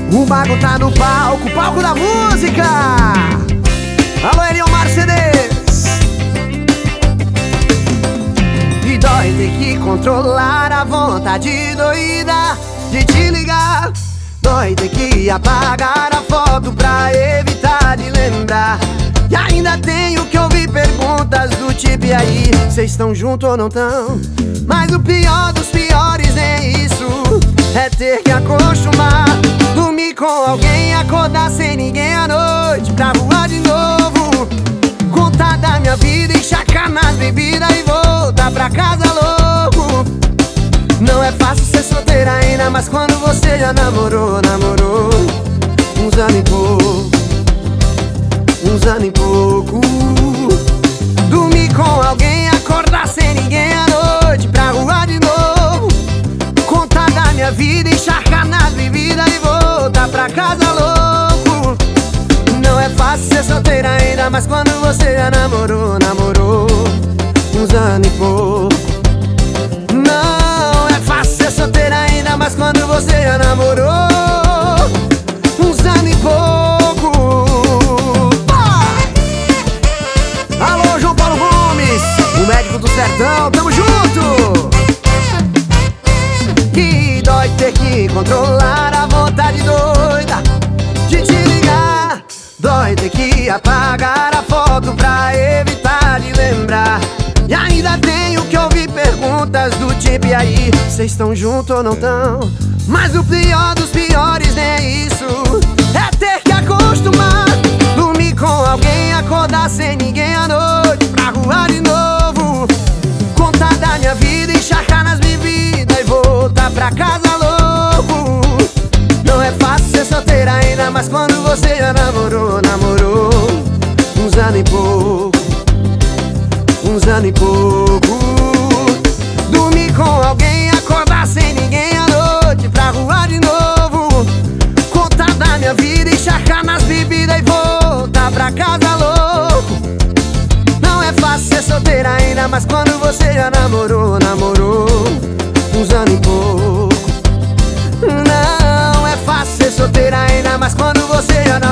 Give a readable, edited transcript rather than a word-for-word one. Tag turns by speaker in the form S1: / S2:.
S1: O mago tá no palco, palco da música. Alô, Eliomar CDs. E dói ter que controlar a vontade doida de te ligar. Dói ter que apagar a foto pra evitar de lembrar. E ainda tenho que ouvir perguntas do tipo: e aí, cês estão juntos ou não tão? Mas o pior dos piores nem isso, é ter que acostumar. Dormir com alguém, acordar sem ninguém à noite, pra rua de novo. Contar da minha vida, enxacar nas bebidas e voltar pra casa louco. Não é fácil ser solteira ainda, mas quando você já namorou uns anos e pouco, uns anos e pouco. Dormir com alguém, acordar sem ninguém à noite, pra rua de novo. Contar da minha vida, encharcar nas bebidas e voltar pra casa louco. Não é fácil ser solteira ainda, mas quando você já namorou uns anos e pouco. Não é fácil ser solteira ainda, mas quando você já namorou uns anos e pouco. Alô, João Paulo Gomes, o médico do sertão, tamo junto! Que dói ter que controlar a vontade doida de te ligar. Dói ter que apagar a foto pra evitar de lembrar. E ainda tenho que ouvir perguntas do tipo: e aí, cês estão juntos ou não tão? Mas o pior dos piores nem é isso, é ter que acostumar. Dormir com alguém, acordar sem ninguém à noite, pra rua de novo. Contar da minha vida, encharcar nas bebidas e voltar pra casa louco. Não é fácil ser solteira ainda, mas quando você já namorou uns anos e pouco, uns anos e pouco. Dormir com alguém, acordar sem ninguém à noite, pra rua de novo. Contar da minha vida, encharcar nas bebidas e voltar pra casa louco. Não é fácil ser solteira ainda, mas quando você já namorou uns anos e pouco. Não é fácil ser solteira ainda, mas quando você já namorou